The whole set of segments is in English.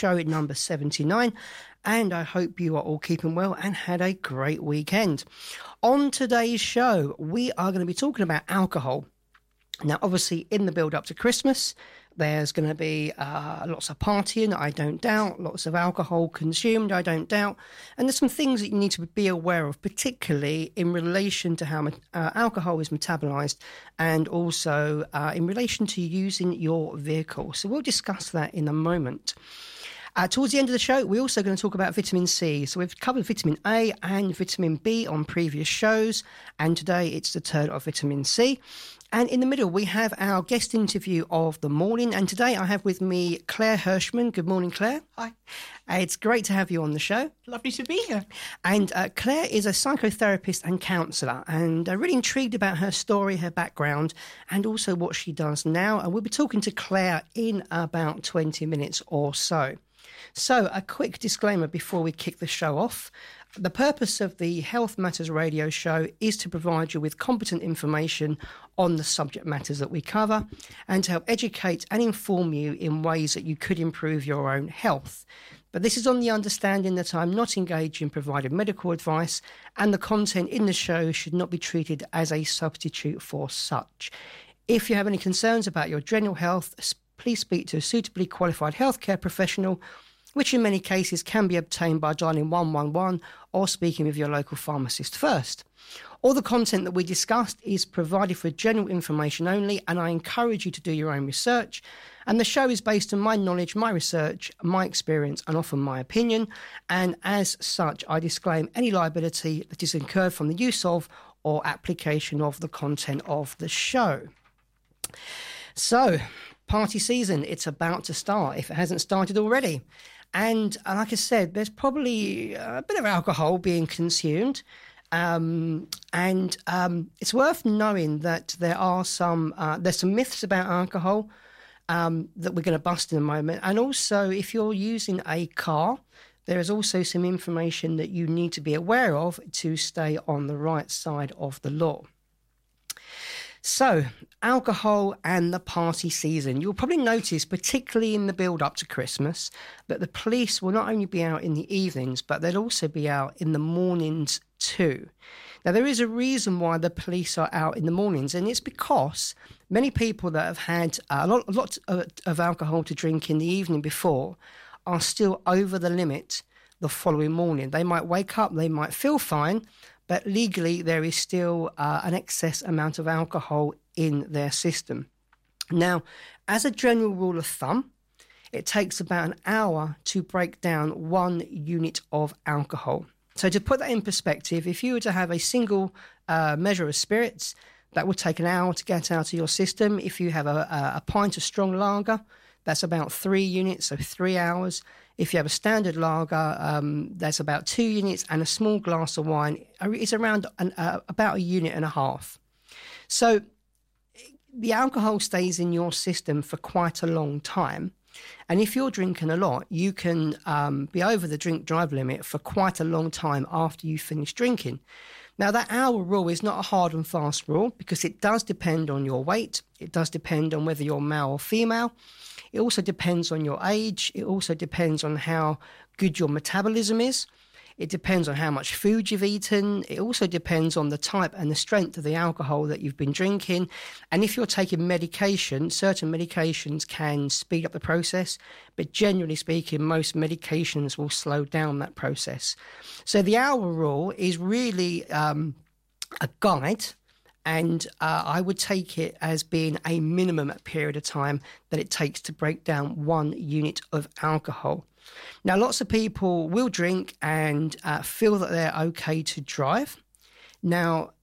show number 79, and I hope you are all keeping well and had a great weekend. On today's show, we are going to be talking about alcohol. Now, obviously, in the build-up to Christmas, there's going to be lots of partying, I don't doubt, lots of alcohol consumed, I don't doubt, and there's some things that you need to be aware of, particularly in relation to how alcohol is metabolised and also in relation to using your vehicle. So we'll discuss that in a moment. Towards the end of the show, we're also going to talk about vitamin C. So we've covered vitamin A and vitamin B on previous shows, and today it's the turn of vitamin C. And in the middle, we have our guest interview of the morning. And today I have with me Claire Hirschman. Good morning, Claire. Hi. It's great to have you on the show. Lovely to be here. And Claire is a psychotherapist and counsellor, and really intrigued about her story, her background, and also what she does now. And we'll be talking to Claire in about 20 minutes or so. So a quick disclaimer before we kick the show off. The purpose of the Health Matters radio show is to provide you with competent information on the subject matters that we cover and to help educate and inform you in ways that you could improve your own health. But this is on the understanding that I'm not engaged in providing medical advice, and the content in the show should not be treated as a substitute for such. If you have any concerns about your general health, please speak to a suitably qualified healthcare professional, which in many cases can be obtained by dialing 111 or speaking with your local pharmacist first. All the content that we discussed is provided for general information only, and I encourage you to do your own research. And the show is based on my knowledge, my research, my experience, and often my opinion. And as such, I disclaim any liability that is incurred from the use of or application of the content of the show. So, party season, it's about to start, if it hasn't started already. And like I said, there's probably a bit of alcohol being consumed. It's worth knowing that there's some myths about alcohol that we're going to bust in a moment. And also, if you're using a car, there is also some information that you need to be aware of to stay on the right side of the law. So, alcohol and the party season. You'll probably notice, particularly in the build-up to Christmas, that the police will not only be out in the evenings, but they'll also be out in the mornings too. Now, there is a reason why the police are out in the mornings, and it's because many people that have had a lot of alcohol to drink in the evening before are still over the limit the following morning. They might wake up, they might feel fine, but legally there is still an excess amount of alcohol in their system. Now, as a general rule of thumb, it takes about an hour to break down 1 unit of alcohol. So to put that in perspective, if you were to have a single measure of spirits, that would take an hour to get out of your system. If you have a pint of strong lager, that's about 3 units, so 3 hours. If you have a standard lager, that's about 2 units, and a small glass of wine is around about 1.5 units. So the alcohol stays in your system for quite a long time. And if you're drinking a lot, you can be over the drink-drive limit for quite a long time after you finish drinking. Now, that hour rule is not a hard and fast rule because it does depend on your weight. It does depend on whether you're male or female. It also depends on your age. It also depends on how good your metabolism is. It depends on how much food you've eaten. It also depends on the type and the strength of the alcohol that you've been drinking. And if you're taking medication, certain medications can speed up the process, but generally speaking, most medications will slow down that process. So the hour rule is really a guide, and I would take it as being a minimum period of time that it takes to break down 1 unit of alcohol. Now, lots of people will drink and feel that they're okay to drive. Now,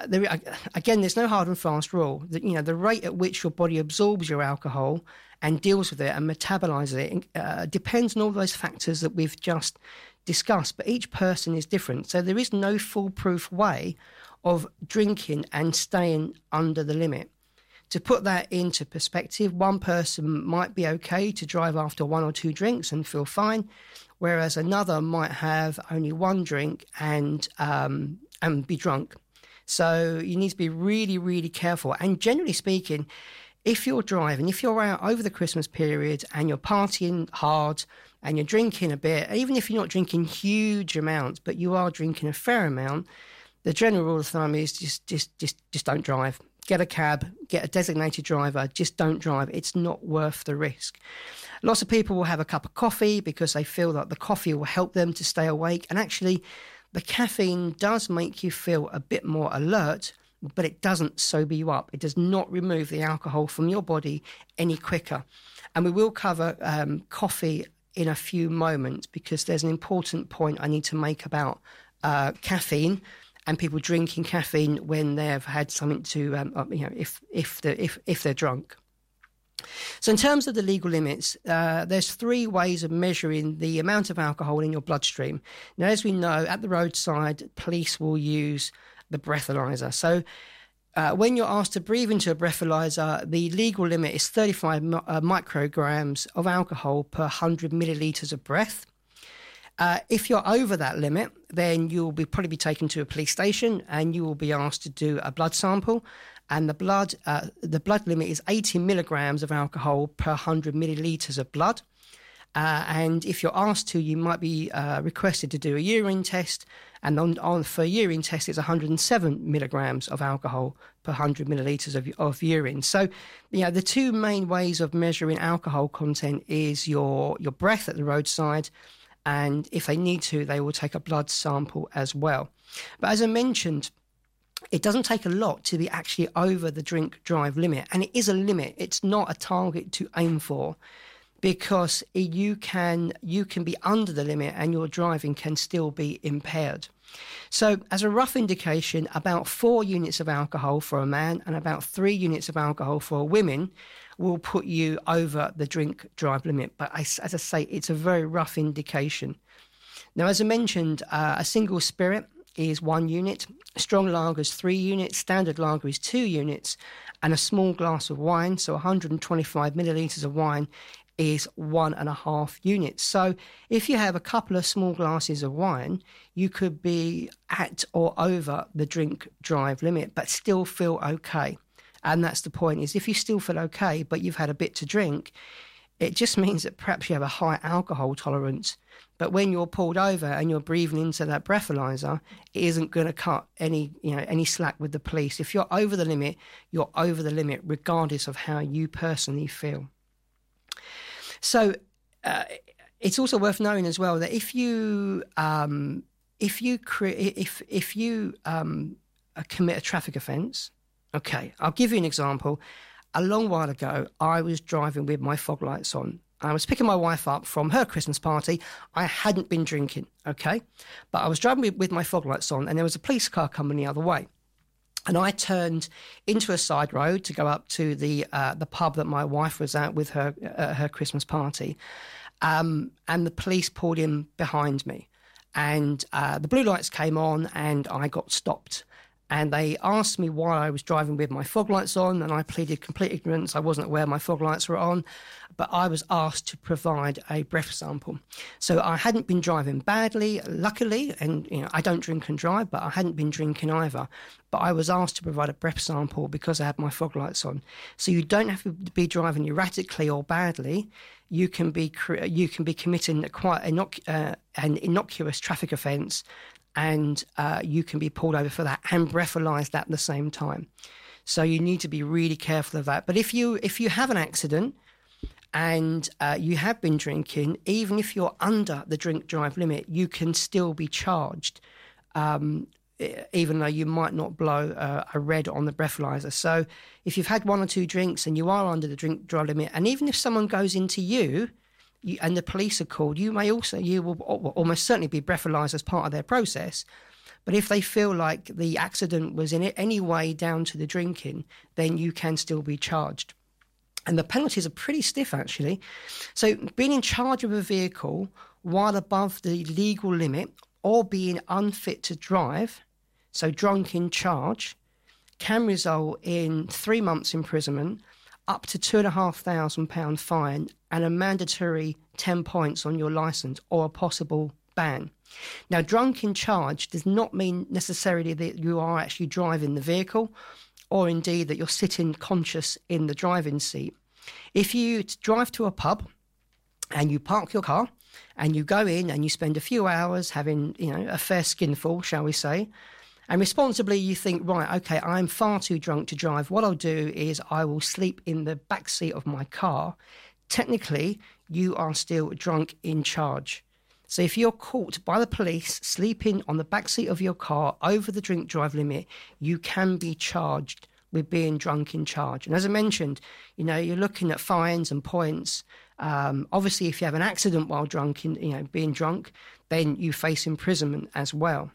there's no hard and fast rule. The rate at which your body absorbs your alcohol and deals with it and metabolizes it depends on all those factors that we've just discussed. But each person is different. So there is no foolproof way of drinking and staying under the limit. To put that into perspective, one person might be okay to drive after 1 or 2 drinks and feel fine, whereas another might have only 1 drink and be drunk. So you need to be really, really careful. And generally speaking, if you're driving, if you're out over the Christmas period and you're partying hard and you're drinking a bit, even if you're not drinking huge amounts, but you are drinking a fair amount, the general rule of thumb is just don't drive. Get a cab, get a designated driver, just don't drive. It's not worth the risk. Lots of people will have a cup of coffee because they feel that the coffee will help them to stay awake. And actually, the caffeine does make you feel a bit more alert, but it doesn't sober you up. It does not remove the alcohol from your body any quicker. And we will cover coffee in a few moments because there's an important point I need to make about caffeine and people drinking caffeine when they've had something to, if they're drunk. So in terms of the legal limits, there's 3 ways of measuring the amount of alcohol in your bloodstream. Now, as we know, at the roadside, police will use the breathalyzer. So when you're asked to breathe into a breathalyzer, the legal limit is 35 micrograms of alcohol per 100 millilitres of breath. If you're over that limit, then you'll probably be taken to a police station and you will be asked to do a blood sample. And the blood limit is 80 milligrams of alcohol per 100 millilitres of blood. And if you're asked to, you might be requested to do a urine test. And for a urine test, it's 107 milligrams of alcohol per 100 millilitres of urine. So, the 2 main ways of measuring alcohol content is your breath at the roadside, and if they need to, they will take a blood sample as well. But as I mentioned, it doesn't take a lot to be actually over the drink-drive limit. And it is a limit. It's not a target to aim for because you can be under the limit and your driving can still be impaired. So as a rough indication, about 4 units of alcohol for a man and about 3 units of alcohol for women will put you over the drink-drive limit. But as I say, it's a very rough indication. Now, as I mentioned, a single spirit is 1 unit, strong lager is 3 units, standard lager is 2 units, and a small glass of wine, so 125 millilitres of wine, is 1.5 units. So if you have a couple of small glasses of wine, you could be at or over the drink-drive limit, but still feel okay. And that's the point, is if you still feel okay, but you've had a bit to drink, it just means that perhaps you have a high alcohol tolerance. But when you're pulled over and you're breathing into that breathalyzer, it isn't going to cut any slack with the police. If you're over the limit, you're over the limit, regardless of how you personally feel. So it's also worth knowing as well that if you commit a traffic offence, okay, I'll give you an example. A long while ago, I was driving with my fog lights on. I was picking my wife up from her Christmas party. I hadn't been drinking, okay? But I was driving with my fog lights on and there was a police car coming the other way. And I turned into a side road to go up to the pub that my wife was at with her Christmas party. And the police pulled in behind me. And the blue lights came on and I got stopped. And they asked me why I was driving with my fog lights on, and I pleaded complete ignorance. I wasn't aware my fog lights were on, but I was asked to provide a breath sample. So I hadn't been driving badly, luckily, and I don't drink and drive, but I hadn't been drinking either. But I was asked to provide a breath sample because I had my fog lights on. So you don't have to be driving erratically or badly. You can be committing quite an innocuous traffic offence, and you can be pulled over for that and breathalyzed at the same time. So you need to be really careful of that. But if you have an accident and you have been drinking, even if you're under the drink-drive limit, you can still be charged, even though you might not blow a red on the breathalyzer. So if you've had 1 or 2 drinks and you are under the drink-drive limit, and even if someone goes into you and the police are called, you will almost certainly be breathalyzed as part of their process. But if they feel like the accident was in any way down to the drinking, then you can still be charged. And the penalties are pretty stiff, actually. So being in charge of a vehicle while above the legal limit or being unfit to drive, so drunk in charge, can result in 3 months imprisonment, up to £2,500 fine, and a mandatory 10 points on your licence or a possible ban. Now, drunk in charge does not mean necessarily that you are actually driving the vehicle or indeed that you're sitting conscious in the driving seat. If you drive to a pub and you park your car and you go in and you spend a few hours having, a fair skinful, shall we say, and responsibly you think, right, okay, I'm far too drunk to drive. What I'll do is I will sleep in the back seat of my car. Technically, you are still drunk in charge. So if you're caught by the police sleeping on the back seat of your car over the drink drive limit, you can be charged with being drunk in charge. And as I mentioned, you're looking at fines and points. Obviously, if you have an accident while being drunk, then you face imprisonment as well.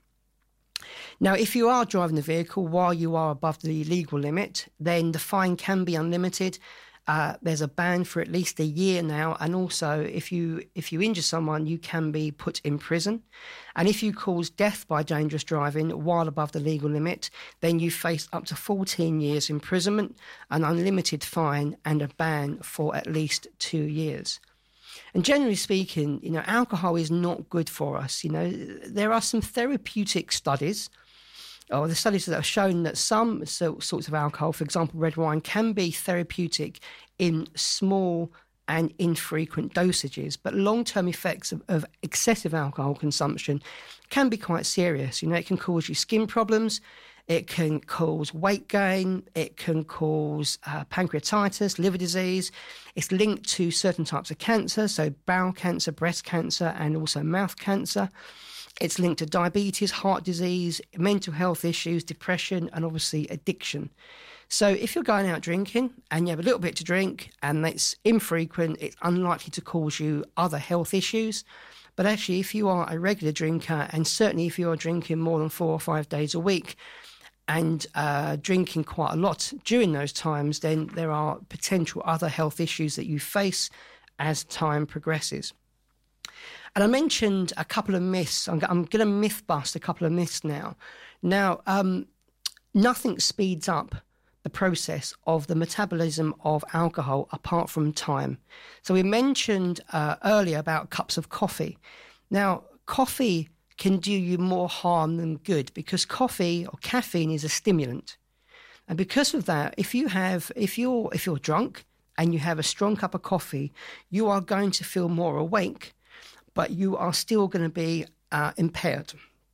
Now, if you are driving the vehicle while you are above the legal limit, then the fine can be unlimited. There's a ban for at least a year now, and also if you injure someone, you can be put in prison. And if you cause death by dangerous driving while above the legal limit, then you face up to 14 years imprisonment, an unlimited fine, and a ban for at least 2 years. And generally speaking, alcohol is not good for us. There are some therapeutic studies, or the studies that have shown that some sorts of alcohol, for example, red wine, can be therapeutic in small and infrequent dosages. But long-term effects of excessive alcohol consumption can be quite serious. It can cause you skin problems. It can cause weight gain. It can cause pancreatitis, liver disease. It's linked to certain types of cancer, so bowel cancer, breast cancer, and also mouth cancer. It's linked to diabetes, heart disease, mental health issues, depression, and obviously addiction. So if you're going out drinking and you have a little bit to drink and it's infrequent, it's unlikely to cause you other health issues. But actually, if you are a regular drinker, and certainly if you are drinking more than 4 or 5 days a week and drinking quite a lot during those times, then there are potential other health issues that you face as time progresses. And I mentioned a couple of myths. I'm going to myth bust a couple of myths now. Now, nothing speeds up the process of the metabolism of alcohol apart from time. So we mentioned earlier about cups of coffee. Now, coffee can do you more harm than good because coffee or caffeine is a stimulant. And because of that, if you're drunk and you have a strong cup of coffee, you are going to feel more awake, but you are still going to be impaired.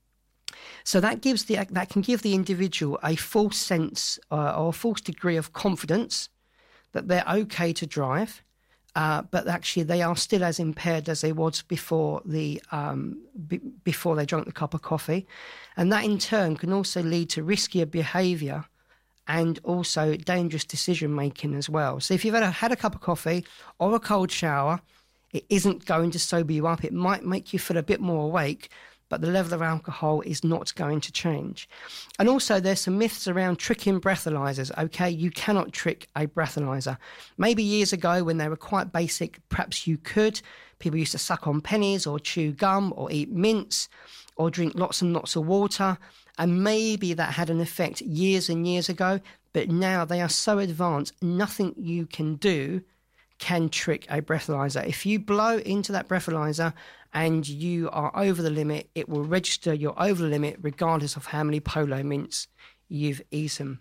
So that can give the individual a false sense or a false degree of confidence that they're okay to drive, but actually they are still as impaired as they was before they drank the cup of coffee. And that in turn can also lead to riskier behaviour and also dangerous decision making as well. So if you've had a cup of coffee or a cold shower, it isn't going to sober you up. It might make you feel a bit more awake, but the level of alcohol is not going to change. And also there's some myths around tricking breathalyzers, okay? You cannot trick a breathalyzer. Maybe years ago when they were quite basic, perhaps you could. People used to suck on pennies or chew gum or eat mints or drink lots and lots of water. And maybe that had an effect years and years ago, but now they are so advanced, nothing you can do can trick a breathalyzer. If you blow into that breathalyzer and you are over the limit, it will register you're over the limit regardless of how many Polo mints you've eaten.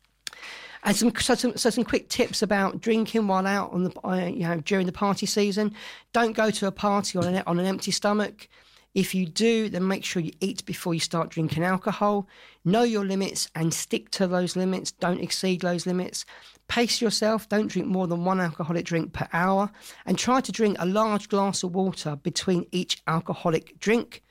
And some quick tips about drinking while out on the during the party season. Don't go to a party on an empty stomach. If you do, then make sure you eat before you start drinking alcohol. Know your limits and stick to those limits. Don't exceed those limits. Pace yourself. Don't drink more than 1 alcoholic drink per hour. And try to drink a large glass of water between each alcoholic drink.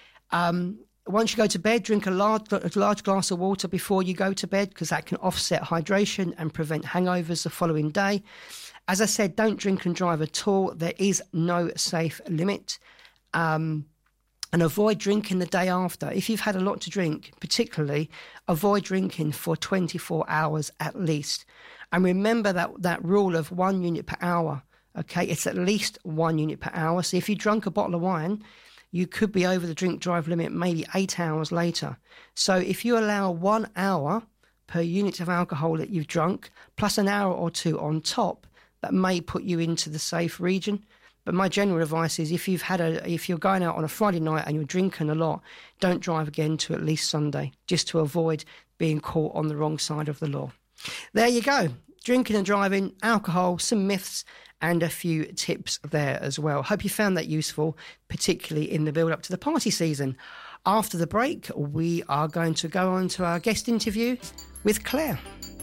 Once you go to bed, drink a large glass of water before you go to bed because that can offset hydration and prevent hangovers the following day. As I said, don't drink and drive at all. There is no safe limit. And avoid drinking the day after. If you've had a lot to drink, particularly, avoid drinking for 24 hours at least. And remember that rule of 1 unit per hour, okay? It's at least 1 unit per hour. So if you drank a bottle of wine, you could be over the drink drive limit maybe 8 hours later. So if you allow 1 hour per unit of alcohol that you've drunk, plus an hour or two on top, that may put you into the safe region. But my general advice is if you're going out on a Friday night and you're drinking a lot, don't drive again to at least Sunday, just to avoid being caught on the wrong side of the law. There you go. Drinking and driving, alcohol, some myths, and a few tips there as well. Hope you found that useful, particularly in the build-up to the party season. After the break, we are going to go on to our guest interview with Claire.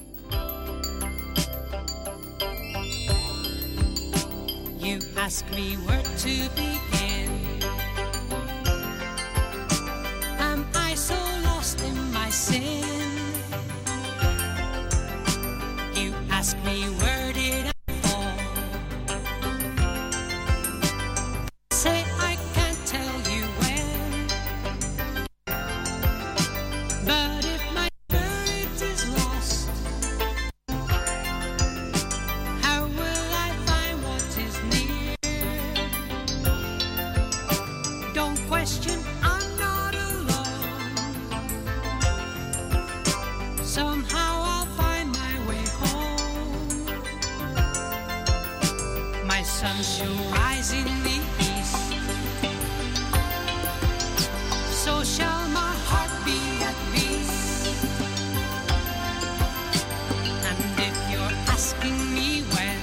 You ask me where to begin. Am I so lost in my sin? You ask me where did I fall? Say I can't tell you when. But if my spirit is lost, how will I find what is near? Don't question, I'm not alone. Somehow I'll find my way home. My sun shall rise in the east, so shall my heart be at peace. And if you're asking me when,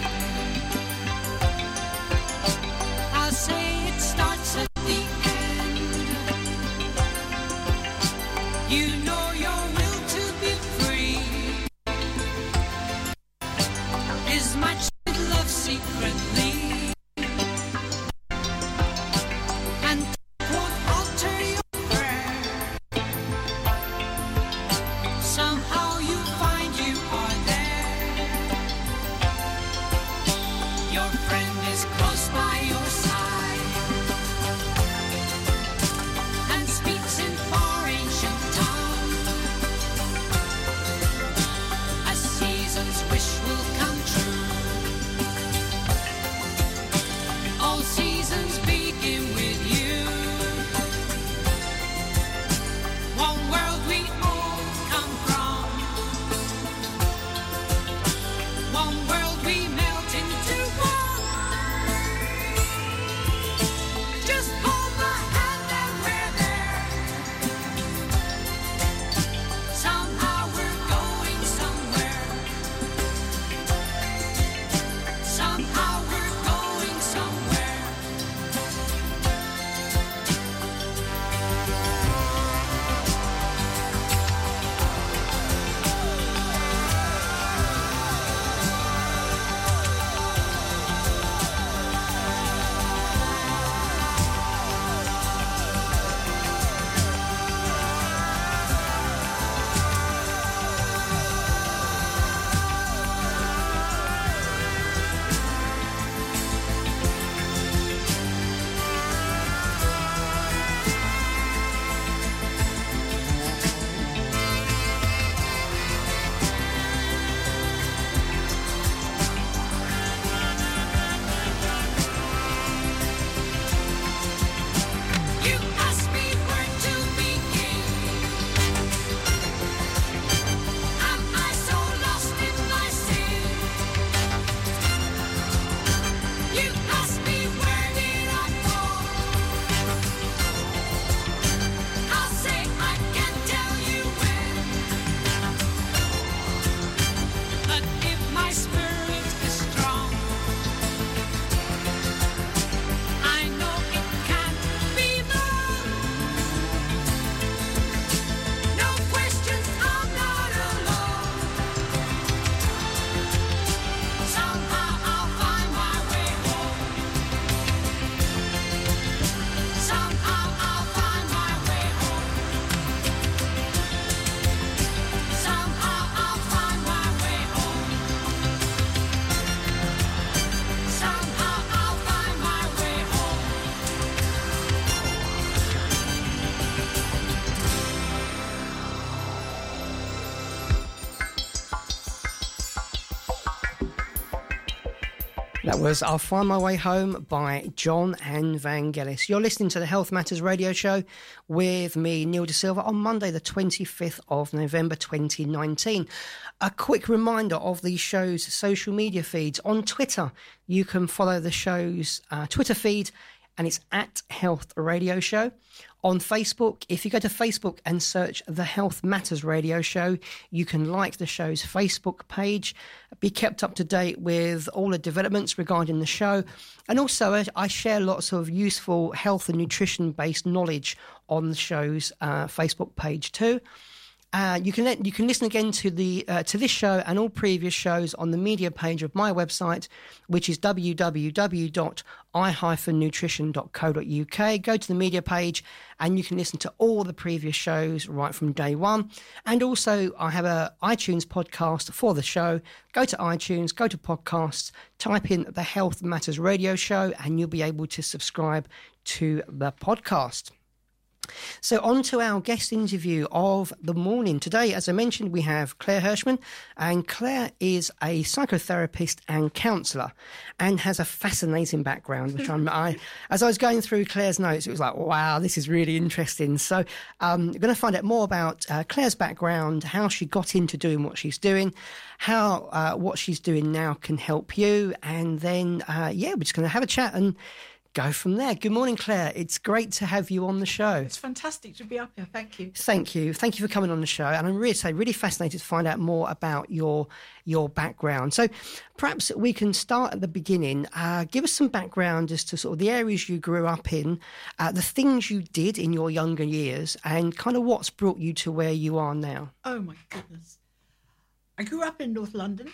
I'll say it starts at the end. You know your will to be free is much love secretly, and won't alter your prayer. Somehow you find you are there. Your friend is close by your side and speaks in far ancient tongue. A season's wish will come true. All seasons begin with you. One world we all come from. One world we melt into one. Just hold my hand and we're there. Somehow we're going somewhere. Somehow we're going somewhere. You ask me where to begin. Am I so lost in my sin? You ask me where did I fall? I'll say I can't tell you when. But if my spirit is strong, I know it can't be wrong. No questions, I'm not alone. Somehow I'll find my way home. Somehow I'll find my way home. Somehow I'll find my way home. Somehow I'll find my way home. That was I'll Find My Way Home by John and Vangelis. You're listening to the Health Matters radio show with me, Neil De Silva, on Monday, the 25th of November 2019. A quick reminder of the show's social media feeds. On Twitter, you can follow the show's Twitter feed and it's at Health Radio Show. On Facebook, if you go to Facebook and search The Health Matters Radio Show, you can like the show's Facebook page, be kept up to date with all the developments regarding the show. And also, I share lots of useful health and nutrition-based knowledge on the show's Facebook page too. You can listen again to this show and all previous shows on the media page of my website, which is www.i-nutrition.co.uk. Go to the media page and you can listen to all the previous shows right from day one. And also, I have a iTunes podcast for the show. Go to iTunes, go to podcasts, type in the Health Matters Radio Show, and you'll be able to subscribe to the podcast. So on to our guest interview of the morning. Today, as I mentioned, we have Claire Hirschman, and Claire is a psychotherapist and counsellor and has a fascinating background, which as I was going through Claire's notes, it was like, wow, this is really interesting. So I'm going to find out more about Claire's background, how she got into doing what she's doing, how what she's doing now can help you, and then, we're just going to have a chat and go from there. Good morning, Claire. It's great to have you on the show. It's fantastic to be up here. Thank you. Thank you. Thank you for coming on the show. And I'm really fascinated to find out more about your background. So perhaps we can start at the beginning. Give us some background as to sort of the areas you grew up in, the things you did in your younger years, and kind of what's brought you to where you are now. Oh, my goodness. I grew up in North London.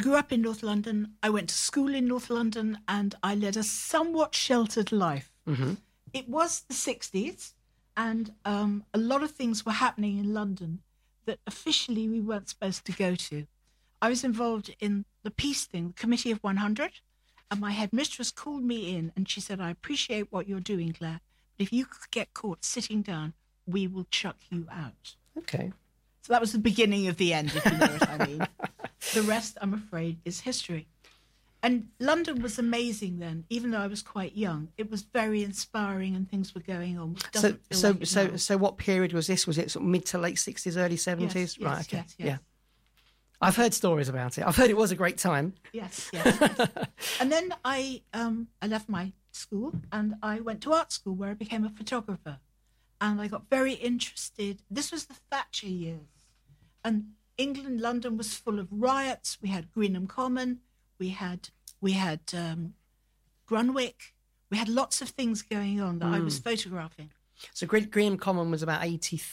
I went to school in North London, and I led a somewhat sheltered life. Mm-hmm. It was the 60s, and a lot of things were happening in London that officially we weren't supposed to go to. I was involved in the peace thing, the Committee of 100, and my headmistress called me in, and she said, I appreciate what you're doing, Claire, but if you get caught sitting down, we will chuck you out. Okay. So that was the beginning of the end, if you know what I mean. The rest, I'm afraid, is history. And London was amazing then, even though I was quite young. It was very inspiring and things were going on. So what period was this? Was it sort of mid to late 60s, early 70s? Yes, right, okay. Yes. Yeah. I've heard stories about it. I've heard it was a great time. Yes. And then I left my school and I went to art school where I became a photographer. And I got very interested. This was the Thatcher years. And England, London was full of riots. We had Greenham Common. We had Grunwick. We had lots of things going on that I was photographing. So Greenham Common was about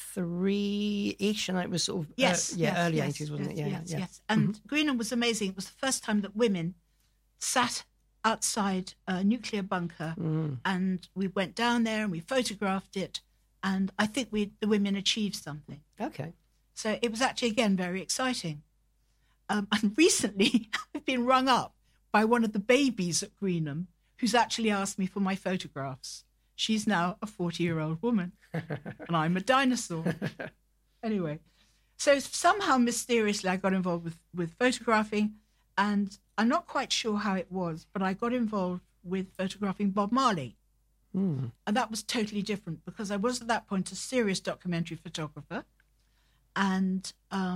83-ish, and it was sort of early 80s, wasn't it? Yes. And Greenham was amazing. It was the first time that women sat outside a nuclear bunker, and we went down there and we photographed it. And I think the women achieved something. Okay. So it was actually, again, very exciting. And recently, I've been rung up by one of the babies at Greenham who's actually asked me for my photographs. She's now a 40-year-old woman, and I'm a dinosaur. Anyway, so somehow mysteriously I got involved with photographing, and I'm not quite sure how it was, but I got involved with photographing Bob Marley. And that was totally different because I was at that point a serious documentary photographer. And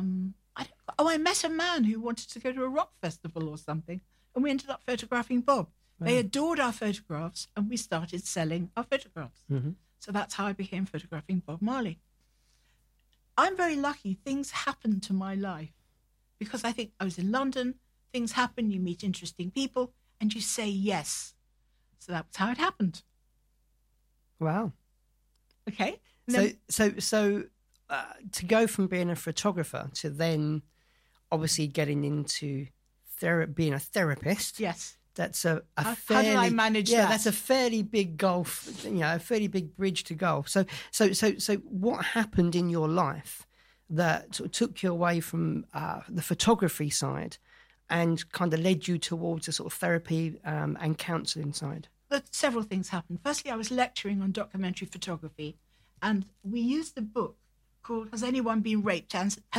I met a man who wanted to go to a rock festival or something, and we ended up photographing Bob. Wow. They adored our photographs, and we started selling our photographs. Mm-hmm. So that's how I became photographing Bob Marley. I'm very lucky. Things happened to my life because I think I was in London. Things happen, you meet interesting people, and you say yes. So that's how it happened. Wow. Okay. So to go from being a photographer to then obviously getting into being a therapist. Yes. That's how did I manage that? Yeah, that's a fairly big gulf, a fairly big bridge to gulf. So what happened in your life that sort of took you away from the photography side and kind of led you towards a sort of therapy and counselling side? Several things happened. Firstly, I was lecturing on documentary photography, and we used a book called Has Anyone Been Raped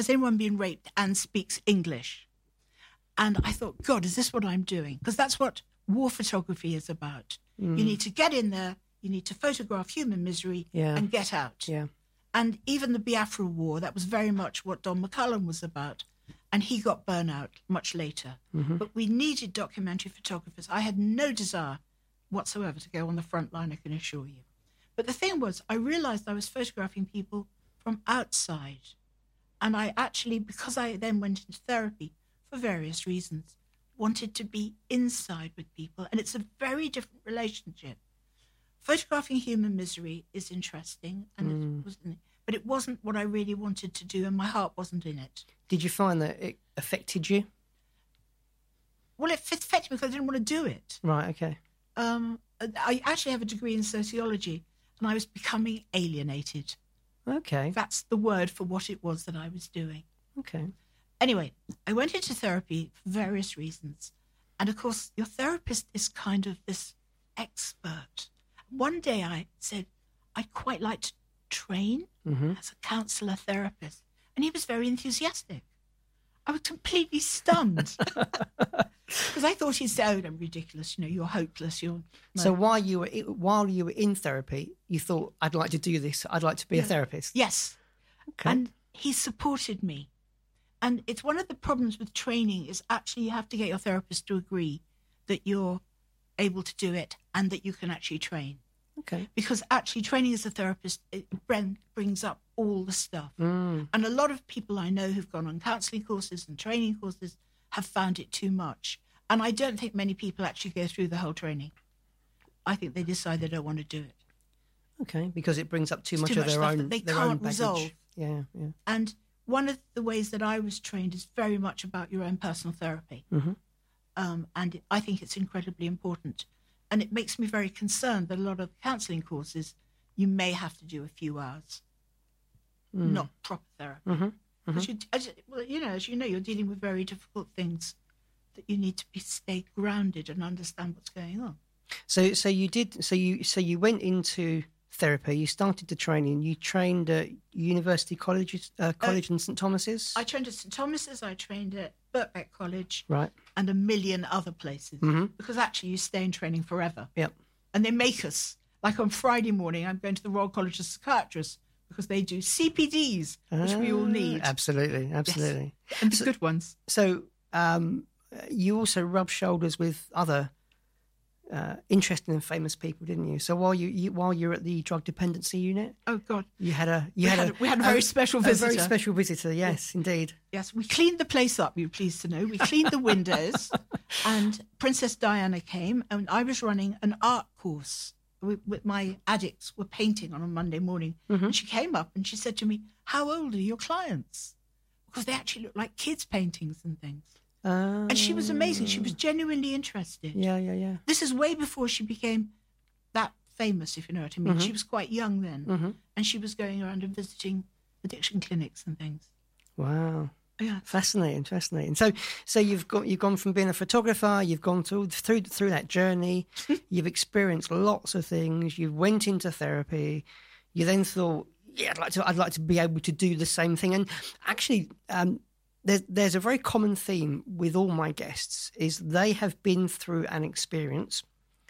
and Speaks English? And I thought, God, is this what I'm doing? Because that's what war photography is about. You need to get in there, you need to photograph human misery and get out. Yeah. And even the Biafra War, that was very much what Don McCullum was about. And he got burnt out much later. Mm-hmm. But we needed documentary photographers. I had no desire whatsoever to go on the front line, I can assure you. But the thing was, I realized I was photographing people from outside. And I actually, because I then went into therapy for various reasons, wanted to be inside with people. And it's a very different relationship. Photographing human misery is interesting, and but it wasn't what I really wanted to do, and my heart wasn't in it. Did you find that it affected you? Well, it affected me because I didn't want to do it. Right, okay. I actually have a degree in sociology, and I was becoming alienated. Okay. That's the word for what it was that I was doing. Okay. Anyway, I went into therapy for various reasons. And of course, your therapist is kind of this expert. One day I said, I'd quite like to train as a counsellor therapist. And he was very enthusiastic. I was completely stunned. Because I thought he'd say, oh, I'm ridiculous, you're hopeless. No. So while you were in therapy, you thought, I'd like to do this. I'd like to be a therapist. Yes. Okay. And he supported me. And it's one of the problems with training is actually you have to get your therapist to agree that you're able to do it and that you can actually train. Okay. Because actually training as a therapist, it brings up all the stuff. And a lot of people I know who've gone on counselling courses and training courses have found it too much. And I don't think many people actually go through the whole training. I think they decide they don't want to do it. Okay, because it brings up too much too of their stuff own that they their can't own baggage. resolve. Yeah. And one of the ways that I was trained is very much about your own personal therapy. And I think it's incredibly important. And it makes me very concerned that a lot of counselling courses, you may have to do a few hours, not proper therapy. Because as you know, you're dealing with very difficult things that you need to stay grounded and understand what's going on. So you went into therapy. You started the training. You trained at University College in St Thomas's. I trained at St Thomas's. I trained at Birkbeck College, right, and a million other places. Because actually, you stay in training forever. Yep. And they make us, like on Friday morning, I'm going to the Royal College of Psychiatrists because they do CPDs, which we all need. Absolutely. Yes. And the good ones. So you also rubbed shoulders with other interesting and famous people, didn't you? So while you're at the drug dependency unit, oh God, we had a very special visitor. A very special visitor, yes, indeed. Yes, we cleaned the place up. You're pleased to know we cleaned the windows, and Princess Diana came, and I was running an art course with my addicts. Were painting on a Monday morning, and she came up and she said to me, "How old are your clients?" Because they actually look like kids' paintings and things. And she was amazing. She was genuinely interested. Yeah. This is way before she became that famous, if you know what I mean. She was quite young then. And she was going around and visiting addiction clinics and things. Wow. Yeah. Fascinating. So you've gone from being a photographer, you've gone through that journey, you've experienced lots of things, you went into therapy, you then thought, yeah, I'd like to be able to do the same thing. And actually, there's a very common theme with all my guests is they have been through an experience,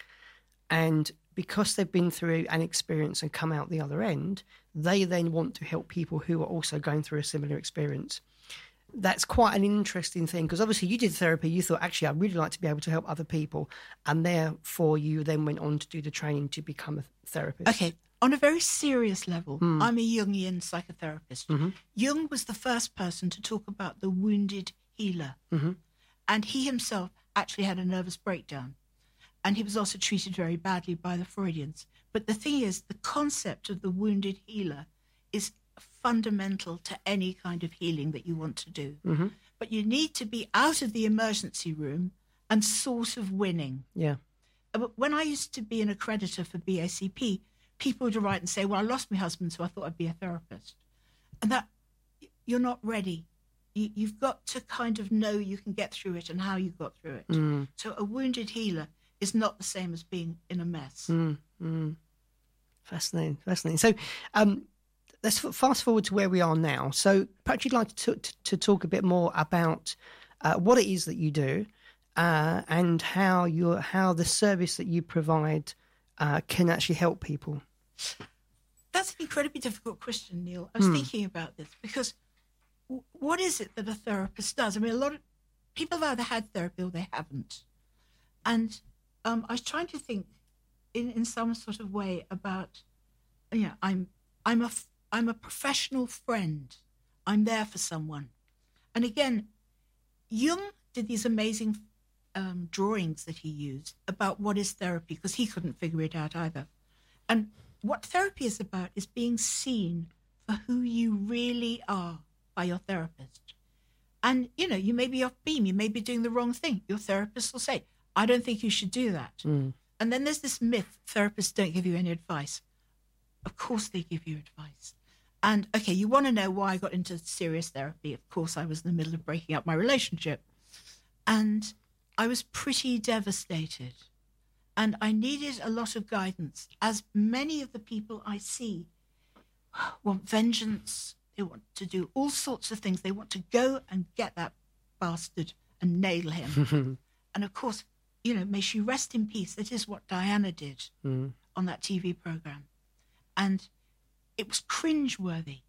and because they've been through an experience and come out the other end, they then want to help people who are also going through a similar experience. That's quite an interesting thing because obviously you did therapy, you thought, actually, I'd really like to be able to help other people, and therefore you then went on to do the training to become a therapist. Okay. On a very serious level, I'm a Jungian psychotherapist. Jung was the first person to talk about the wounded healer. And he himself actually had a nervous breakdown. And he was also treated very badly by the Freudians. But the thing is, the concept of the wounded healer is fundamental to any kind of healing that you want to do. But you need to be out of the emergency room and sort of winning. Yeah. But when I used to be an accreditor for BACP, people would write and say, well, I lost my husband, so I thought I'd be a therapist. And that, you're not ready. You've got to kind of know you can get through it and how you got through it. So a wounded healer is not the same as being in a mess. Fascinating. So let's fast forward to where we are now. So perhaps you'd like to talk a bit more about what it is that you do and how the service that you provide can actually help people. That's an incredibly difficult question, Neil. I was thinking about this because what is it that a therapist does? I mean, a lot of people have either had therapy or they haven't. And I was trying to think in some sort of way about, I'm a professional friend. I'm there for someone. And again, Jung did these amazing drawings that he used about what is therapy, because he couldn't figure it out either. And what therapy is about is being seen for who you really are by your therapist. And, you may be off beam, you may be doing the wrong thing. Your therapist will say, I don't think you should do that. And then there's this myth, therapists don't give you any advice. Of course they give you advice. And, okay, you want to know why I got into serious therapy. Of course, I was in the middle of breaking up my relationship. And I was pretty devastated. And I needed a lot of guidance, as many of the people I see want vengeance. They want to do all sorts of things. They want to go and get that bastard and nail him. And of course, may she rest in peace. That is what Diana did on that TV program. And it was cringeworthy.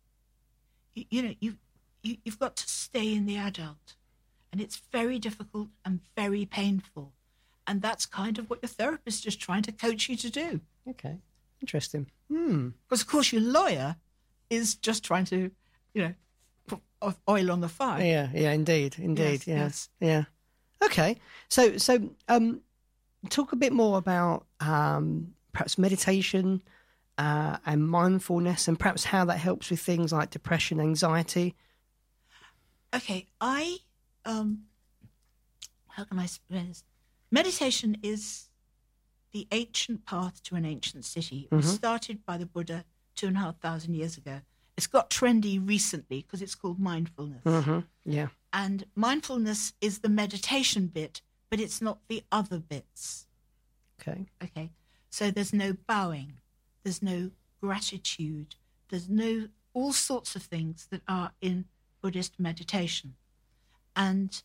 You've got to stay in the adult. And it's very difficult and very painful. And that's kind of what your therapist is trying to coach you to do. Okay, interesting. Because, of course, your lawyer is just trying to, put oil on the fire. Yeah, indeed, Yes. yeah. Okay, so talk a bit more about perhaps meditation and mindfulness, and perhaps how that helps with things like depression, anxiety. Okay, how can I explain this? Meditation is the ancient path to an ancient city. It was started by the Buddha 2,500 years ago. It's got trendy recently because it's called mindfulness. Yeah. And mindfulness is the meditation bit, but it's not the other bits. Okay. So there's no bowing. There's no gratitude. There's no all sorts of things that are in Buddhist meditation. And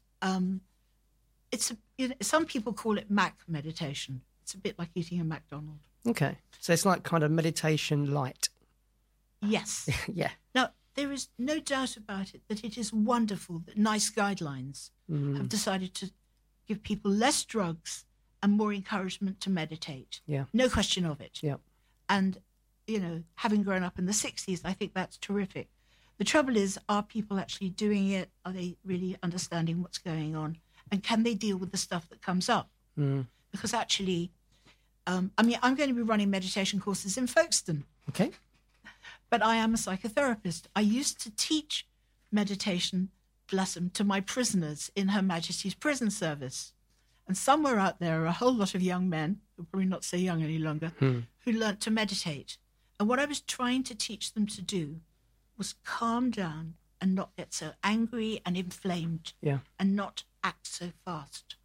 some people call it Mac meditation. It's a bit like eating a McDonald's. Okay. So it's like kind of meditation light. Yes. Yeah. Now, there is no doubt about it that it is wonderful that NICE guidelines have decided to give people less drugs and more encouragement to meditate. Yeah. No question of it. Yeah. And, having grown up in the 60s, I think that's terrific. The trouble is, are people actually doing it? Are they really understanding what's going on? And can they deal with the stuff that comes up? Because actually, I'm going to be running meditation courses in Folkestone. Okay. But I am a psychotherapist. I used to teach meditation, bless them, to my prisoners in Her Majesty's Prison Service. And somewhere out there are a whole lot of young men, who are probably not so young any longer, who learnt to meditate. And what I was trying to teach them to do was calm down and not get so angry and inflamed, and not act so fast.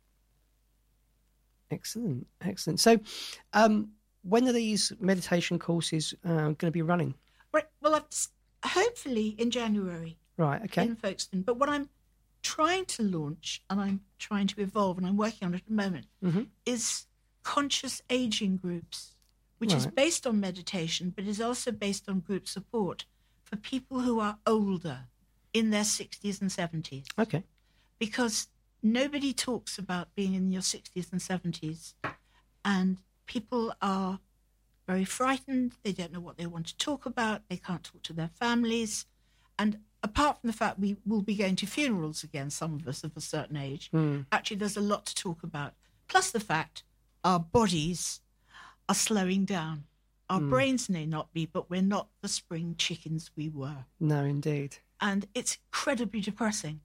Excellent. So when are these meditation courses going to be running? Right. Well, hopefully in January. Right, okay. In Folkestone. But what I'm trying to launch, and I'm trying to evolve, and I'm working on it at the moment, is conscious aging groups, which is based on meditation, but is also based on group support for people who are older, in their 60s and 70s. Okay. Because nobody talks about being in your 60s and 70s, and people are very frightened. They don't know what they want to talk about. They can't talk to their families. And apart from the fact we will be going to funerals again, some of us of a certain age, actually there's a lot to talk about. Plus the fact our bodies are slowing down. Our brains may not be, but we're not the spring chickens we were. No, indeed. And it's incredibly depressing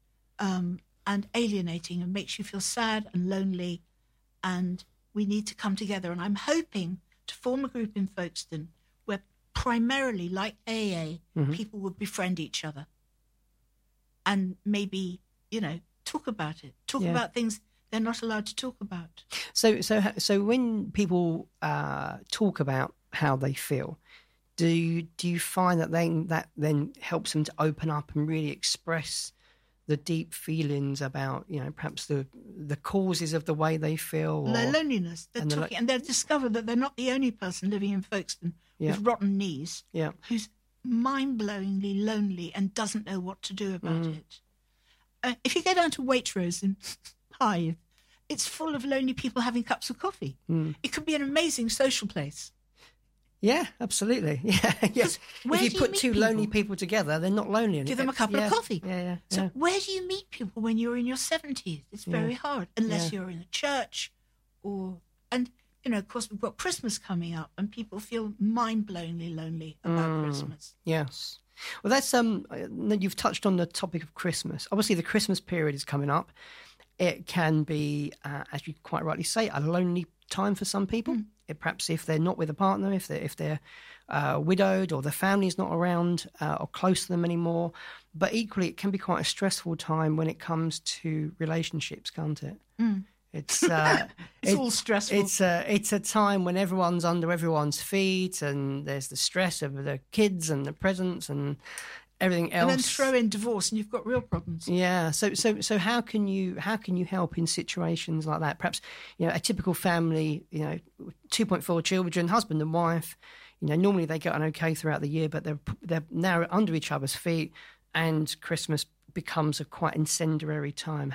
and alienating, and makes you feel sad and lonely. And we need to come together. And I'm hoping to form a group in Folkestone where primarily, like AA, people would befriend each other and maybe, talk about it, talk about things they're not allowed to talk about. So when people talk about how they feel, do you find that then helps them to open up and really express the deep feelings about, perhaps the causes of the way they feel? Their loneliness. And they'll discover that they're not the only person living in Folkestone with rotten knees who's mind-blowingly lonely and doesn't know what to do about it. If you go down to Waitrose in Hythe, it's full of lonely people having cups of coffee. It could be an amazing social place. Yeah, absolutely. Yeah, yeah. where If do you you put meet two people? lonely people together, they're not lonely. Give them a couple of coffee. Yeah. So where do you meet people when you're in your 70s? It's very hard, unless you're in a church and, of course, we've got Christmas coming up and people feel mind-blowingly lonely about Christmas. Yes. Well, that's you've touched on the topic of Christmas. Obviously, the Christmas period is coming up. It can be, as you quite rightly say, a lonely time for some people. Perhaps if they're not with a partner, if they're widowed or their family's not around or close to them anymore. But equally, it can be quite a stressful time when it comes to relationships, can't it? It's all stressful. It's a time when everyone's under everyone's feet, and there's the stress of the kids and the presents and everything else. And then throw in divorce, and you've got real problems. Yeah. So how can you help in situations like that? Perhaps a typical family, 2.4 children, husband and wife. Normally they get on okay throughout the year, but they're now under each other's feet, and Christmas becomes a quite incendiary time.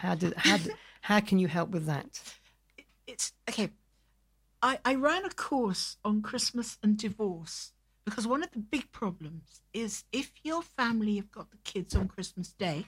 How can you help with that? It's okay. I ran a course on Christmas and divorce because one of the big problems is if your family have got the kids on Christmas Day,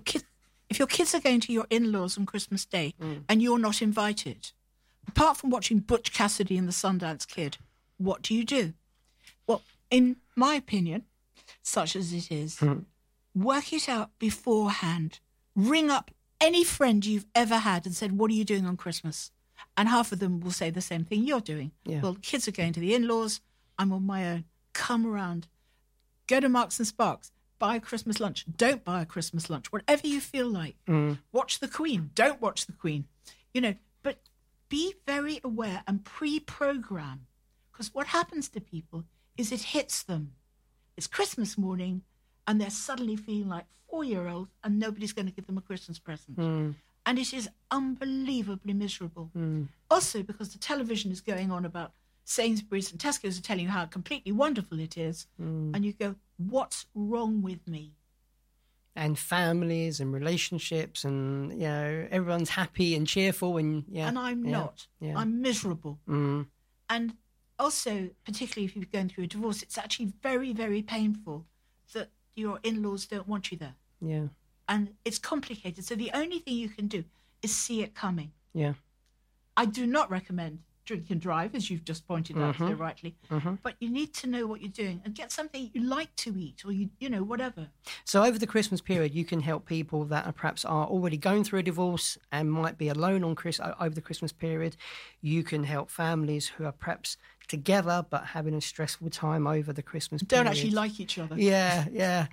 if your kids are going to your in-laws on Christmas Day and you're not invited, apart from watching Butch Cassidy and the Sundance Kid, what do you do? Well, in my opinion, such as it is, work it out beforehand. Ring up any friend you've ever had and said, what are you doing on Christmas? And half of them will say the same thing you're doing. Yeah. Well, kids are going to the in-laws. I'm on my own. Come around. Go to Marks and Sparks. Buy a Christmas lunch. Don't buy a Christmas lunch. Whatever you feel like. Watch the Queen. Don't watch the Queen. But be very aware and pre-program. Because what happens to people is it hits them. It's Christmas morning and they're suddenly feeling like 4-year-olds and nobody's going to give them a Christmas present. And it is unbelievably miserable. Also, because the television is going on about Sainsbury's and Tesco's are telling you how completely wonderful it is. And you go, what's wrong with me? And families and relationships and, everyone's happy and cheerful. And I'm not. Yeah. I'm miserable. And also, particularly if you're going through a divorce, it's actually very, very painful that your in-laws don't want you there. Yeah. And it's complicated. So the only thing you can do is see it coming. Yeah. I do not recommend drink and drive, as you've just pointed out so rightly. But you need to know what you're doing and get something you like to eat or, whatever. So over the Christmas period, you can help people that are perhaps are already going through a divorce and might be alone on over the Christmas period. You can help families who are perhaps together but having a stressful time over the Christmas period. Don't actually like each other. Yeah.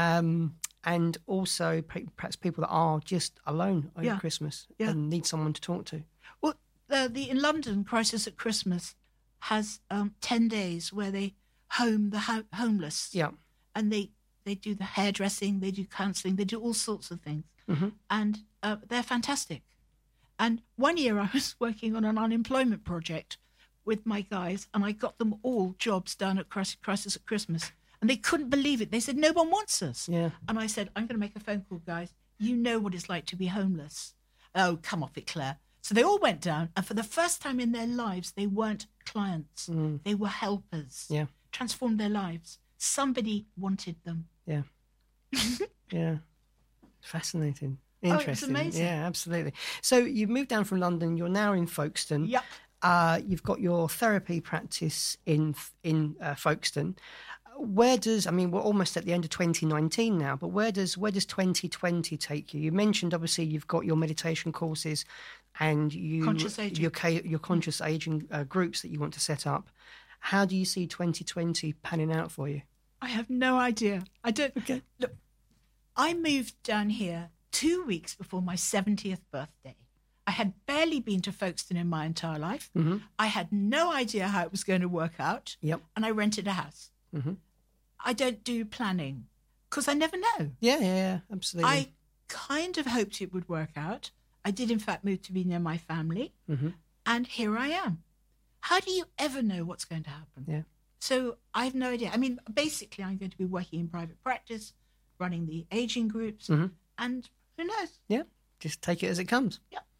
And also perhaps people that are just alone over Christmas and need someone to talk to. Well, in London, Crisis at Christmas has 10 days where they home the homeless. Yeah. And they do the hairdressing, they do counselling, they do all sorts of things. And they're fantastic. And one year I was working on an unemployment project with my guys and I got them all jobs done at Crisis at Christmas. And they couldn't believe it. They said, no one wants us. Yeah. And I said, I'm going to make a phone call, guys. You know what it's like to be homeless. Oh, come off it, Claire. So they all went down. And for the first time in their lives, they weren't clients. They were helpers. Yeah. Transformed their lives. Somebody wanted them. Yeah. Yeah. Fascinating. Oh, it's Interesting. amazing. Yeah, absolutely. So you've moved down from London. You're now in Folkestone. Yep. You've got your therapy practice in Folkestone. We're almost at the end of 2019 now, but where does 2020 take you? You mentioned, obviously, you've got your meditation courses and Conscious aging. your conscious aging groups that you want to set up. How do you see 2020 panning out for you? I have no idea. I don't. Okay. Look, I moved down here 2 weeks before my 70th birthday. I had barely been to Folkestone in my entire life. I had no idea how it was going to work out. Yep. And I rented a house. I don't do planning because I never know. Yeah, absolutely. I kind of hoped it would work out. I did, in fact, move to be near my family. And here I am. How do you ever know what's going to happen? Yeah. So I have no idea. I mean, basically, I'm going to be working in private practice, running the aging groups, and who knows? Yeah, just take it as it comes. Yeah.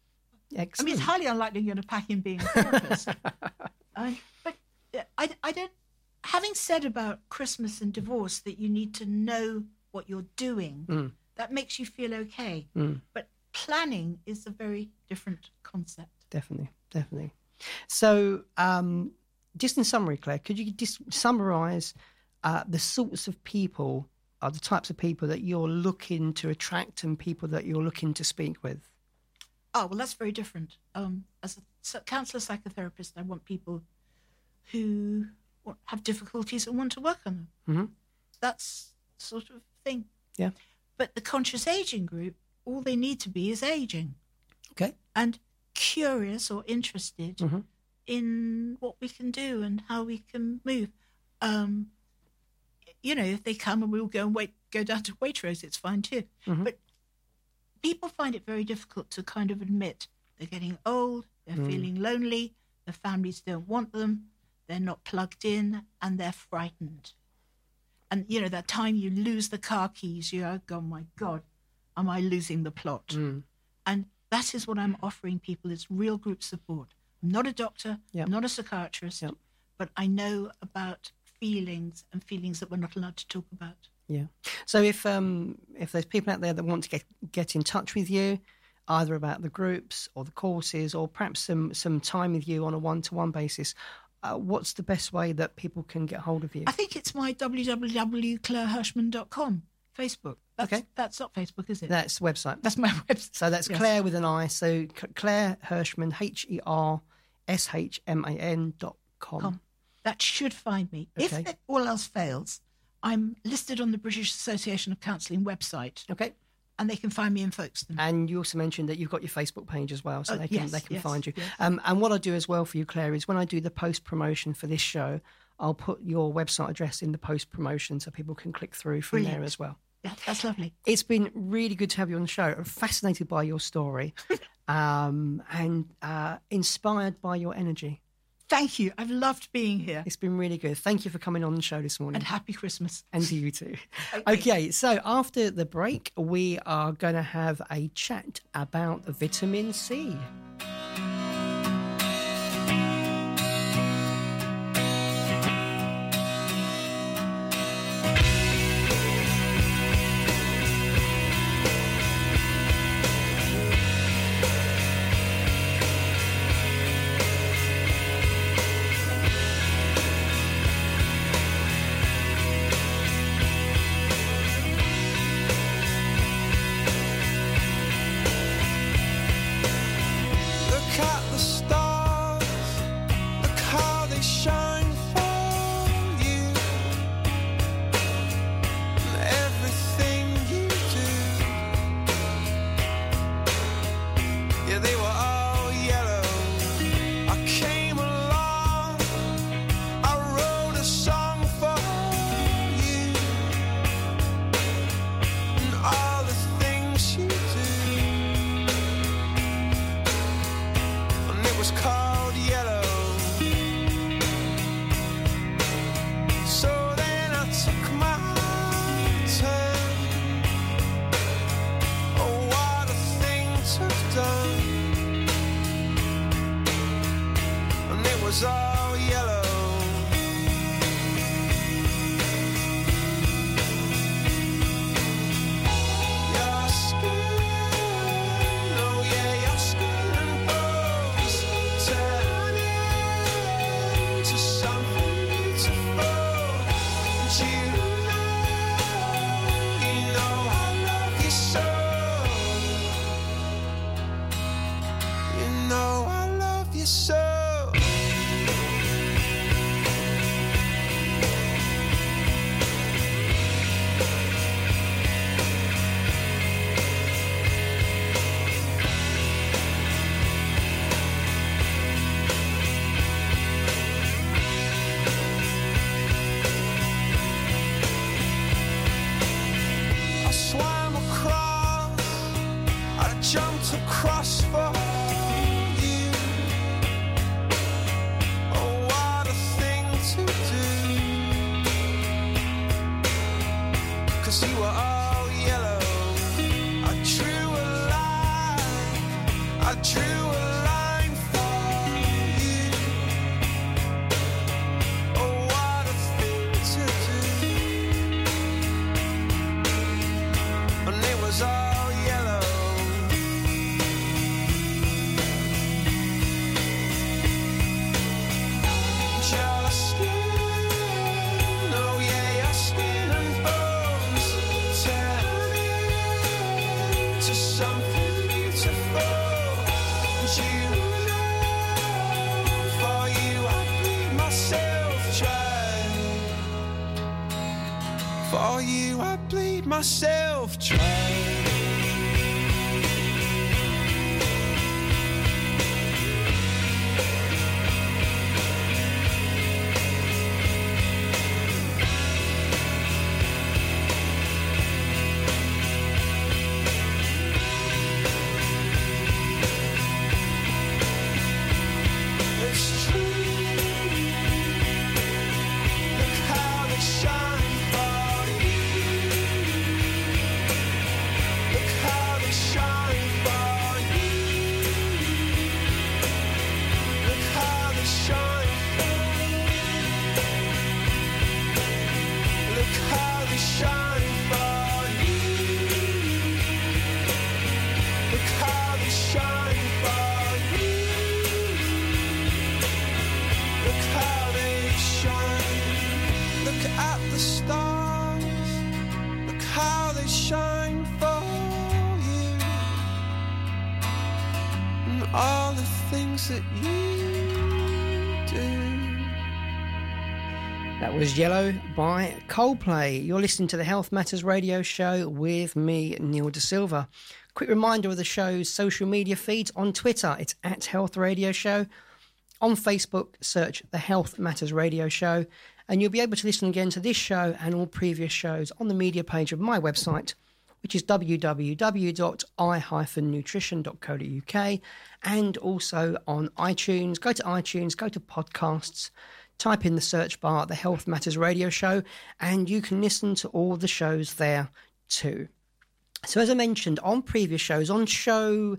I Excellent. mean, it's highly unlikely you're going to pack in being a therapist. But I don't. Having said about Christmas and divorce that you need to know what you're doing, that makes you feel okay. But planning is a very different concept. Definitely. So, just in summary, Claire, could you just summarise the sorts of people, the types of people that you're looking to attract and people that you're looking to speak with? Oh, well, that's very different. As a counsellor psychotherapist, I want people who have difficulties and want to work on them. Mm-hmm. That's the sort of thing. Yeah. But the conscious aging group, all they need to be is aging. Okay. And curious or interested Mm-hmm. in what we can do and how we can move. If they come and we'll go down to Waitrose, it's fine too. Mm-hmm. But people find it very difficult to kind of admit they're getting old, they're feeling lonely, their families don't want them, they're not plugged in, and they're frightened. And, that time you lose the car keys, you go, oh my God, am I losing the plot? And that is what I'm offering people, is real group support. I'm not a doctor, Yep. I'm not a psychiatrist, Yep. but I know about feelings and feelings that we're not allowed to talk about. Yeah. So if there's people out there that want to get in touch with you, either about the groups or the courses, or perhaps some time with you on a one-to-one basis, what's the best way that people can get hold of you? I think it's my www.clairehirschman.com, Facebook. That's not Facebook, is it? That's the website. That's my website. So that's Yes. Claire with an I. So Claire Hirschman, HERSHMAN.com. That should find me. Okay. If all else fails, I'm listed on the British Association of Counselling website, Okay. and they can find me in Folkestone. And you also mentioned that you've got your Facebook page as well, so they can yes, find you. yes. And what I do as well for you, Claire, is when I do the post promotion for this show, I'll put your website address in the post promotion so people can click through from there Brilliant. as well. Yeah, that's lovely. It's been really good to have you on the show. I'm fascinated by your story and inspired by your energy. Thank you. I've loved being here. It's been really good. Thank you for coming on the show this morning. And happy Christmas. And to you too. Okay. Okay, so after the break, we are going to have a chat about vitamin C. Look at the stars, look how they shine for you. And everything you do, yeah, they were all yellow. I came along, I wrote a song for you. And all the things you do. And it was called Yellow. So then I took my turn. Oh, what a thing to have done. And it was all yellow. Your skin, oh yeah, your skin and bones turn into something beautiful. And you know I love you so. You know I love you so. I swam across, I jumped across for you. Oh, what a thing to do. 'Cause you were all yellow. I drew a line, I drew a For you I bleed myself dry. That was Yellow by Coldplay. You're listening to the Health Matters Radio Show with me, Neil De Silva. Quick reminder of the show's social media feeds. On Twitter, it's at Health Radio Show. On Facebook, search the Health Matters Radio Show. And you'll be able to listen again to this show and all previous shows on the media page of my website, which is www.i-nutrition.co.uk, and also on iTunes. Go to iTunes, go to podcasts, type in the search bar, the Health Matters Radio Show, and you can listen to all the shows there too. So as I mentioned on previous shows, on show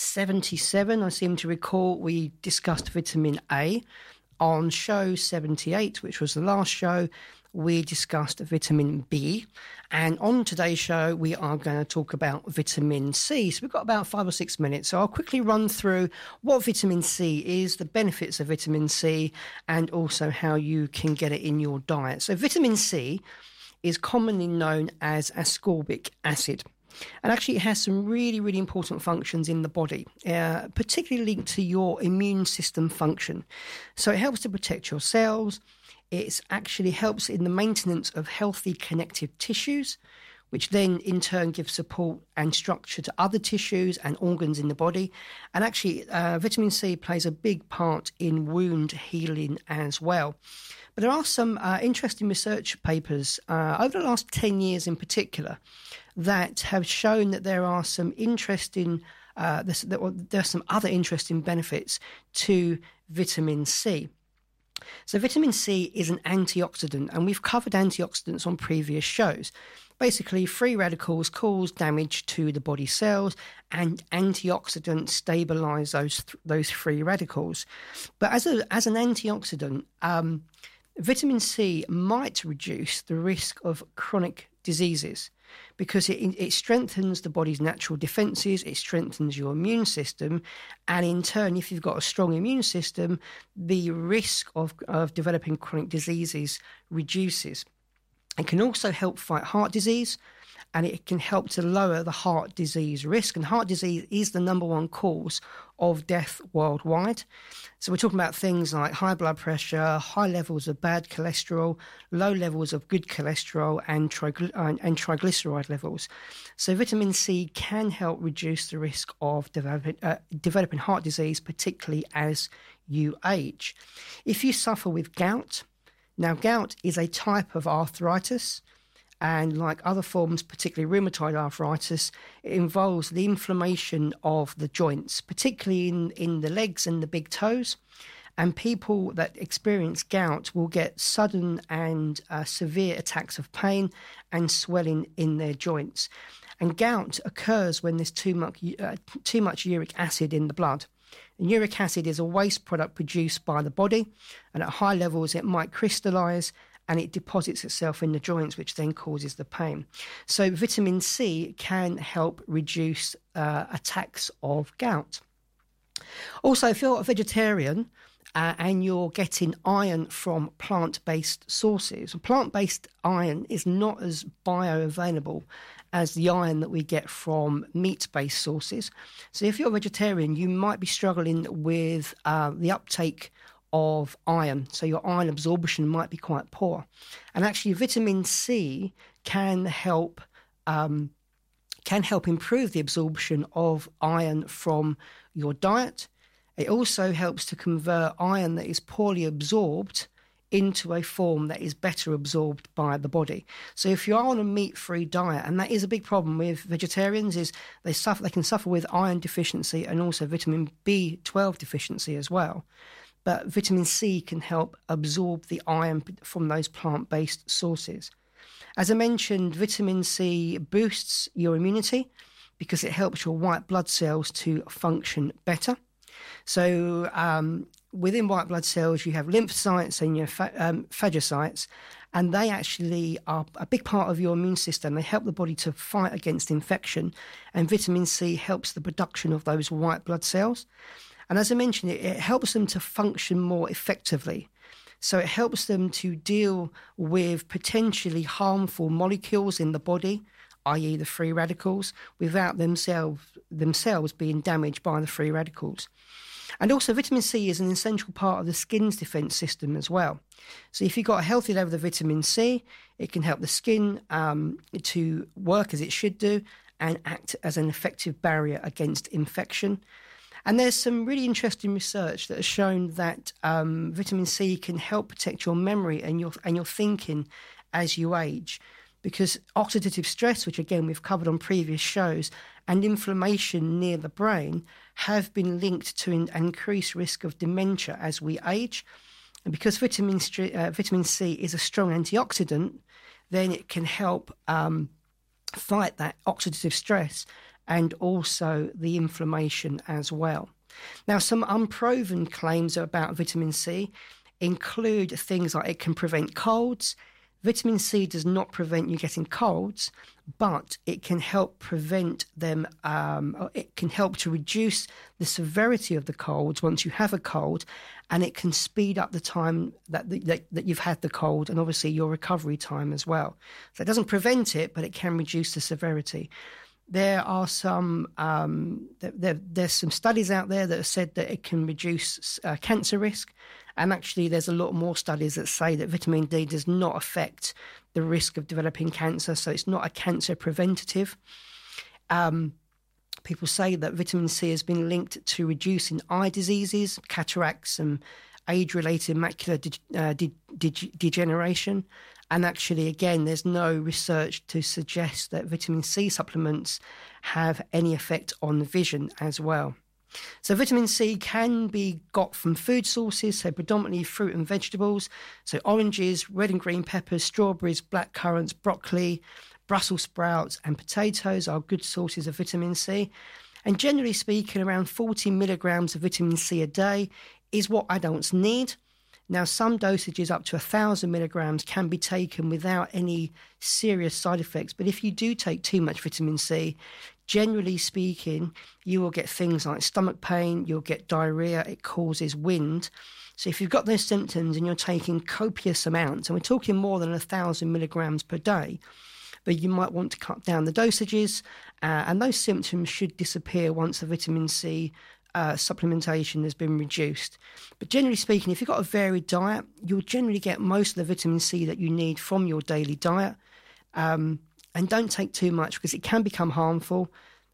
77, I seem to recall, we discussed vitamin A. On show 78, which was the last show, we discussed vitamin B. And on today's show, we are going to talk about vitamin C. So we've got about 5 or 6 minutes. So I'll quickly run through what vitamin C is, the benefits of vitamin C, and also how you can get it in your diet. So vitamin C is commonly known as ascorbic acid. And actually, it has some really, really important functions in the body, particularly linked to your immune system function. So it helps to protect your cells. It actually helps in the maintenance of healthy connective tissues, which then in turn gives support and structure to other tissues and organs in the body. And actually, vitamin C plays a big part in wound healing as well. But there are some interesting research papers over the last 10 years in particular that have shown that there are some interesting, there are some other interesting benefits to vitamin C. So vitamin C is an antioxidant, and we've covered antioxidants on previous shows. Basically, free radicals cause damage to the body cells, and antioxidants stabilize those free radicals. But as an antioxidant, vitamin C might reduce the risk of chronic diseases because it strengthens the body's natural defences, it strengthens your immune system, and in turn, if you've got a strong immune system, the risk of developing chronic diseases reduces. It can also help fight heart disease, and it can help to lower the heart disease risk. And heart disease is the number one cause of death worldwide. So we're talking about things like high blood pressure, high levels of bad cholesterol, low levels of good cholesterol, and triglyceride levels. So vitamin C can help reduce the risk of developing heart disease, particularly as you age. If you suffer with gout, now gout is a type of arthritis, and like other forms, particularly rheumatoid arthritis, it involves the inflammation of the joints, particularly in the legs and the big toes. And people that experience gout will get sudden and severe attacks of pain and swelling in their joints. And gout occurs when there's too much uric acid in the blood. And uric acid is a waste product produced by the body, and at high levels it might crystallise and it deposits itself in the joints, which then causes the pain. So vitamin C can help reduce attacks of gout. Also, if you're a vegetarian and you're getting iron from plant-based sources, plant-based iron is not as bioavailable as the iron that we get from meat-based sources. So if you're a vegetarian, you might be struggling with the uptake of iron. So your iron absorption might be quite poor. And actually vitamin C can help improve the absorption of iron from your diet. It also helps to convert iron that is poorly absorbed into a form that is better absorbed by the body. So if you are on a meat-free diet, and that is a big problem with vegetarians, is they can suffer with iron deficiency and also vitamin B12 deficiency as well. But vitamin C can help absorb the iron from those plant-based sources. As I mentioned, vitamin C boosts your immunity because it helps your white blood cells to function better. So within white blood cells, you have lymphocytes and your phagocytes, and they actually are a big part of your immune system. They help the body to fight against infection, and vitamin C helps the production of those white blood cells. And as I mentioned, it helps them to function more effectively. So it helps them to deal with potentially harmful molecules in the body, i.e. the free radicals, without themselves being damaged by the free radicals. And also vitamin C is an essential part of the skin's defence system as well. So if you've got a healthy level of vitamin C, it can help the skin to work as it should do and act as an effective barrier against infection. And there's some really interesting research that has shown that vitamin C can help protect your memory and your thinking as you age. Because oxidative stress, which again we've covered on previous shows, and inflammation near the brain have been linked to an increased risk of dementia as we age. And because vitamin C is a strong antioxidant, then it can help fight that oxidative stress and also the inflammation as well. Now, some unproven claims about vitamin C include things like it can prevent colds. Vitamin C does not prevent you getting colds, but it can help prevent them. It can help to reduce the severity of the colds once you have a cold, and it can speed up the time that you've had the cold, and obviously your recovery time as well. So it doesn't prevent it, but it can reduce the severity. There are some there's some studies out there that have said that it can reduce cancer risk. And actually, there's a lot more studies that say that vitamin D does not affect the risk of developing cancer, so it's not a cancer preventative. People say that vitamin C has been linked to reducing eye diseases, cataracts, and age-related macular degeneration. And actually, again, there's no research to suggest that vitamin C supplements have any effect on vision as well. So vitamin C can be got from food sources, so predominantly fruit and vegetables. So oranges, red and green peppers, strawberries, black currants, broccoli, Brussels sprouts and potatoes are good sources of vitamin C. And generally speaking, around 40 milligrams of vitamin C a day is what adults need. Now, some dosages up to 1,000 milligrams can be taken without any serious side effects. But if you do take too much vitamin C, generally speaking, you will get things like stomach pain, you'll get diarrhea, it causes wind. So if you've got those symptoms and you're taking copious amounts, and we're talking more than 1,000 milligrams per day, but you might want to cut down the dosages, and those symptoms should disappear once the vitamin C supplementation has been reduced. But generally speaking, if you've got a varied diet, you'll generally get most of the vitamin C that you need from your daily diet. And don't take too much because it can become harmful.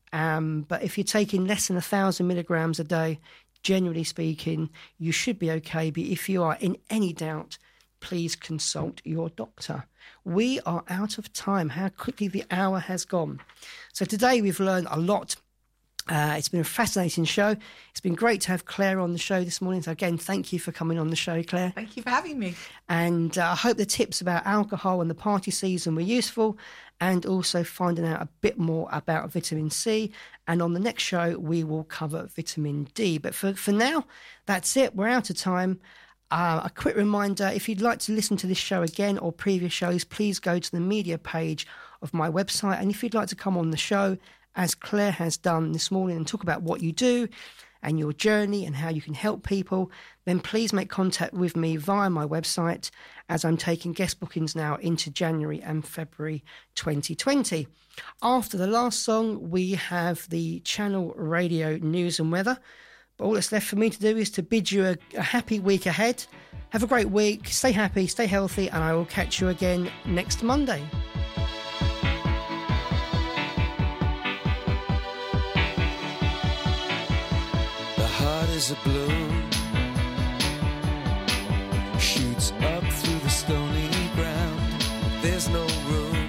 But if you're taking less than 1,000 milligrams a day, generally speaking, you should be okay. But if you are in any doubt, please consult your doctor. We are out of time. How quickly the hour has gone. So today we've learned a lot. It's been a fascinating show. It's been great to have Claire on the show this morning. So again, thank you for coming on the show, Claire. Thank you for having me. And I hope the tips about alcohol and the party season were useful, and also finding out a bit more about vitamin C. And on the next show, we will cover vitamin D. But for now, that's it. We're out of time. A quick reminder, if you'd like to listen to this show again or previous shows, please go to the media page of my website. And if you'd like to come on the show, as Claire has done this morning, and talk about what you do and your journey and how you can help people, then please make contact with me via my website, as I'm taking guest bookings now into January and February 2020. After the last song, we have the Channel Radio News and Weather. all that's left for me to do is to bid you a happy week ahead. Have a great week, stay happy, stay healthy, and I will catch you again next Monday. The heart is a balloon, shoots up through the stony ground. There's no room,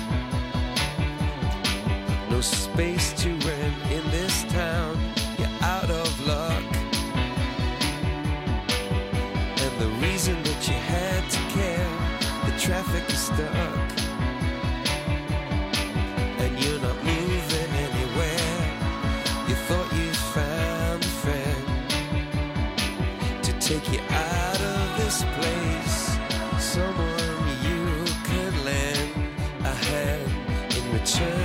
no space to rent in this town. You're out of luck, and the reason that you had to care, the traffic is stuck, and you're not moving anywhere. You thought you found a friend to take you out of this place, someone you could lend a hand in return.